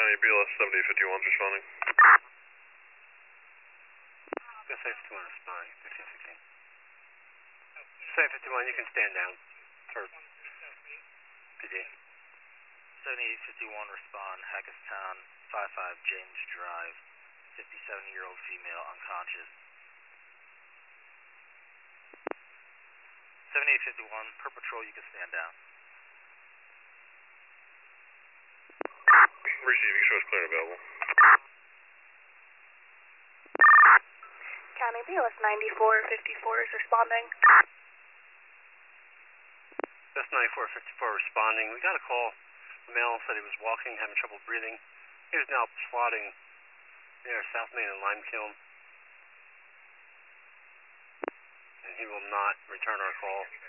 County BLS 7851's responding. BLS 71 responding, 1516. 751, you can stand down for PD. 7851 respond, Hackettstown, 55 James Drive, 57-year-old female unconscious. 7851, per patrol, you can stand down. Receiving, shows clear and available. County BLS 9454 is responding. BLS 9454 responding. We got a call. The male said he was walking, having trouble breathing. He is now plotting near South Main and Limekiln. And he will not return our call.